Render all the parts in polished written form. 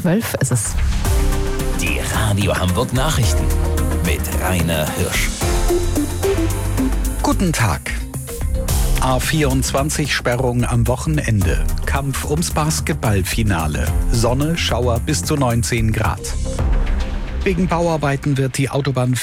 12 ist es. Die Radio Hamburg Nachrichten mit Rainer Hirsch. Guten Tag. A24-Sperrung am Wochenende. Kampf ums Basketballfinale. Sonne, Schauer bis zu 19 Grad. Wegen Bauarbeiten wird die Autobahn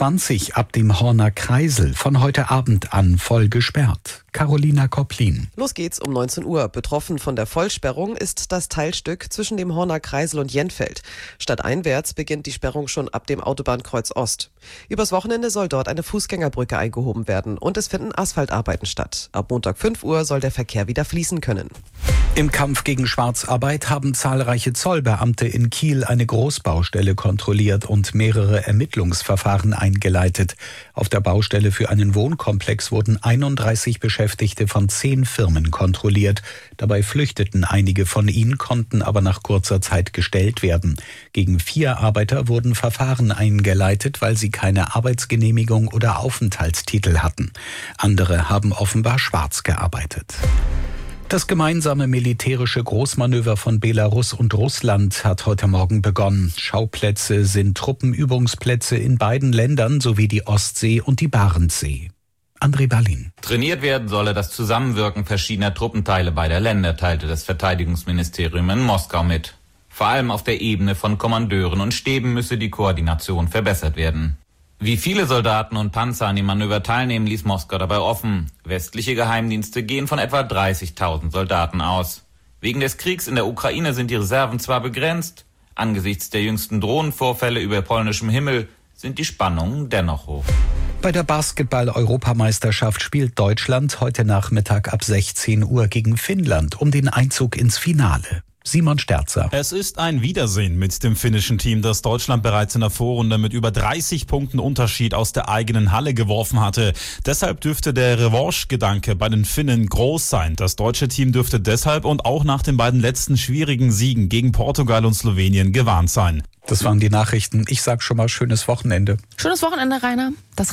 24 ab dem Horner Kreisel von heute Abend an voll gesperrt. Carolina Kopplin. Los geht's um 19 Uhr. Betroffen von der Vollsperrung ist das Teilstück zwischen dem Horner Kreisel und Jenfeld. Stadteinwärts beginnt die Sperrung schon ab dem Autobahnkreuz Ost. Übers Wochenende soll dort eine Fußgängerbrücke eingehoben werden und es finden Asphaltarbeiten statt. Ab Montag 5 Uhr soll der Verkehr wieder fließen können. Im Kampf gegen Schwarzarbeit haben zahlreiche Zollbeamte in Kiel eine Großbaustelle kontrolliert und mehrere Ermittlungsverfahren eingeleitet. Auf der Baustelle für einen Wohnkomplex wurden 31 Beschäftigte von 10 Firmen kontrolliert. Dabei flüchteten einige von ihnen, konnten aber nach kurzer Zeit gestellt werden. Gegen 4 Arbeiter wurden Verfahren eingeleitet, weil sie keine Arbeitsgenehmigung oder Aufenthaltstitel hatten. Andere haben offenbar schwarz gearbeitet. Das gemeinsame militärische Großmanöver von Belarus und Russland hat heute Morgen begonnen. Schauplätze sind Truppenübungsplätze in beiden Ländern sowie die Ostsee und die Barentssee. André Berlin. Trainiert werden solle das Zusammenwirken verschiedener Truppenteile beider Länder, teilte das Verteidigungsministerium in Moskau mit. Vor allem auf der Ebene von Kommandeuren und Stäben müsse die Koordination verbessert werden. Wie viele Soldaten und Panzer an dem Manöver teilnehmen, ließ Moskau dabei offen. Westliche Geheimdienste gehen von etwa 30.000 Soldaten aus. Wegen des Kriegs in der Ukraine sind die Reserven zwar begrenzt, angesichts der jüngsten Drohnenvorfälle über polnischem Himmel sind die Spannungen dennoch hoch. Bei der Basketball-Europameisterschaft spielt Deutschland heute Nachmittag ab 16 Uhr gegen Finnland um den Einzug ins Finale. Simon Sterzer. Es ist ein Wiedersehen mit dem finnischen Team, das Deutschland bereits in der Vorrunde mit über 30 Punkten Unterschied aus der eigenen Halle geworfen hatte. Deshalb dürfte der Revanche-Gedanke bei den Finnen groß sein. Das deutsche Team dürfte deshalb und auch nach den beiden letzten schwierigen Siegen gegen Portugal und Slowenien gewarnt sein. Das waren die Nachrichten. Ich sag schon mal schönes Wochenende. Schönes Wochenende, Rainer. Das